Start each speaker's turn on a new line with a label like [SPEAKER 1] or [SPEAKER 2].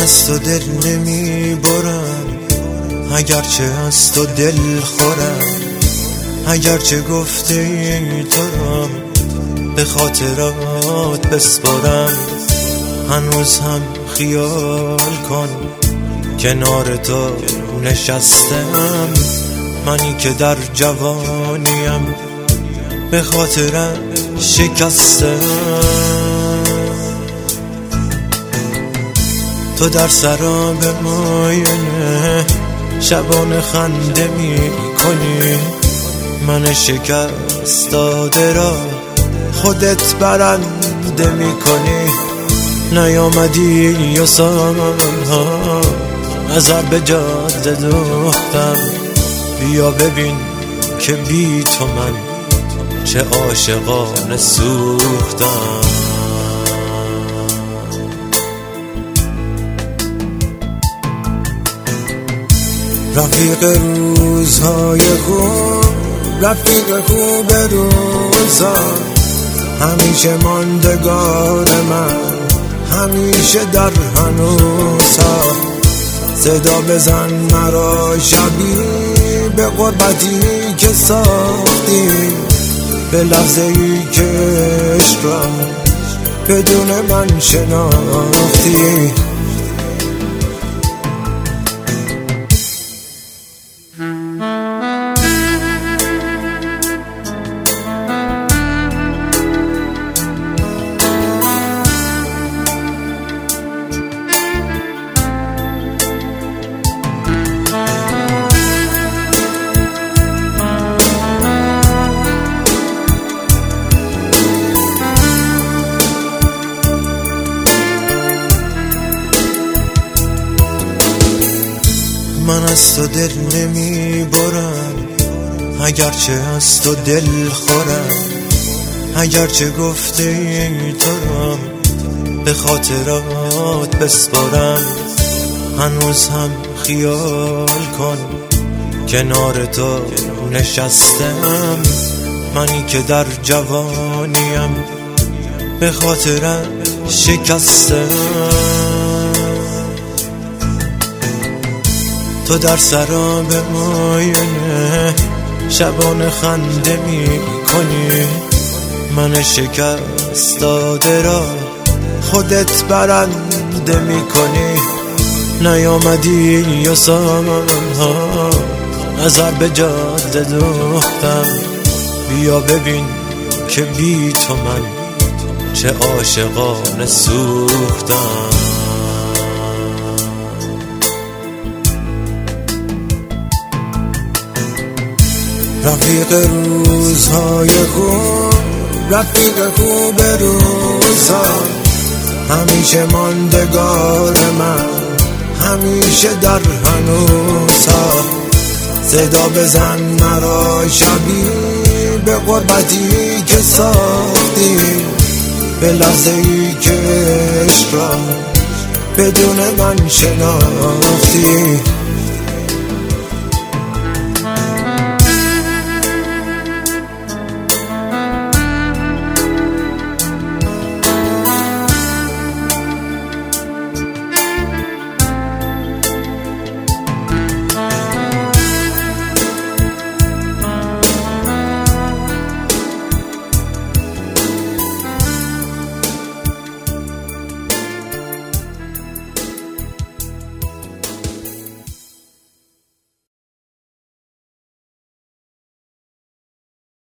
[SPEAKER 1] از تو دل نمی برم، اگرچه از تو دل خورم، اگرچه گفته ای تو را به خاطرات بسپارم. هنوز هم خیال کن کنار تو نشستم، منی که در جوانیم به خاطرت شکستم. تو در سراب ماینه شبانه خنده می کنی، من شکست داده را خودت برنده می کنی. نیامدی و سالها نظر به جاده دوختم، بیا ببین که بی تو من چه عاشقانه سوختم. رفیق روزهای خوب، رفیق خوب روزا، همیشه ماندگار من، همیشه در هنوزها. صدا بزن مرا شبی به غربتی که ساختی، به لحظه ای که عشق را بدون من شناختی. من از تو دل نمی برم، اگرچه از تو دل خورم، اگرچه گفته ای تو را به خاطرات بسپارم. هنوز هم خیال کن کنار تو نشستم، منی که در جوانیم به خاطرت شکستم. تو در سراب ماینه شبانه خنده می کنی، من شکست داده را خودت برنده می کنی. نیامدی و سالها نظر به جاده دوختم، بیا ببین که بی تو من چه عاشقانه سوختم. رفیق روزهای خوب، رفیق خوب روزا، همیشه ماندگار من، همیشه در هنوزها. صدا بزن مرا شبی به غربتی که ساختی، به لحظه ای که عشق را بدون من شناختی.